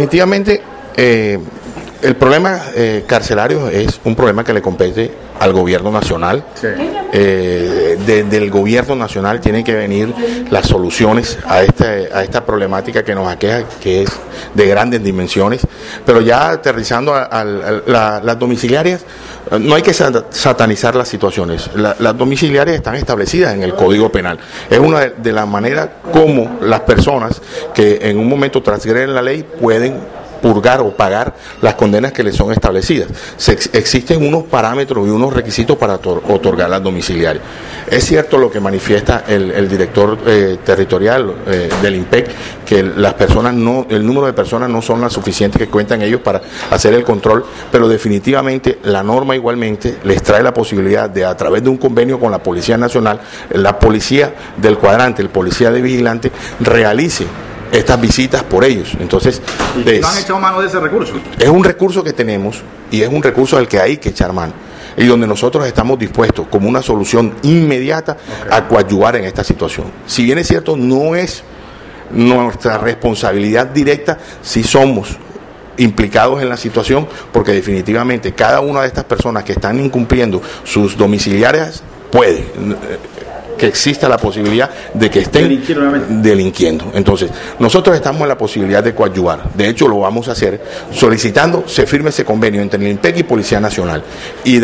Definitivamente, el problema carcelario es un problema que le compete al gobierno nacional. Sí. Desde el gobierno nacional tienen que venir las soluciones a esta problemática que nos aqueja, que es de grandes dimensiones. Pero ya aterrizando a las domiciliarias, no hay que satanizar las situaciones. Las domiciliarias están establecidas en el Código Penal. Es una de las maneras como las personas que en un momento transgreden la ley pueden purgar o pagar las condenas que les son establecidas. Existen unos parámetros y unos requisitos para otorgar las domiciliarias. Es cierto lo que manifiesta el director territorial del IMPEC, que las personas el número de personas no son las suficientes que cuentan ellos para hacer el control, pero definitivamente la norma igualmente les trae la posibilidad de, a través de un convenio con la Policía Nacional, la policía del cuadrante, el policía de vigilante, realice estas visitas por ellos. Entonces, ¿no han echado mano de ese recurso? Es un recurso que tenemos y es un recurso al que hay que echar mano y donde nosotros estamos dispuestos como una solución inmediata a coadyuvar en esta situación. Si bien es cierto, no es nuestra responsabilidad directa, si somos implicados en la situación, porque definitivamente cada una de estas personas que están incumpliendo sus domiciliarias puede que exista la posibilidad de que estén delinquiendo. Entonces, nosotros estamos en la posibilidad de coadyuvar. De hecho, lo vamos a hacer solicitando se firme ese convenio entre el IMPEC y Policía Nacional. Y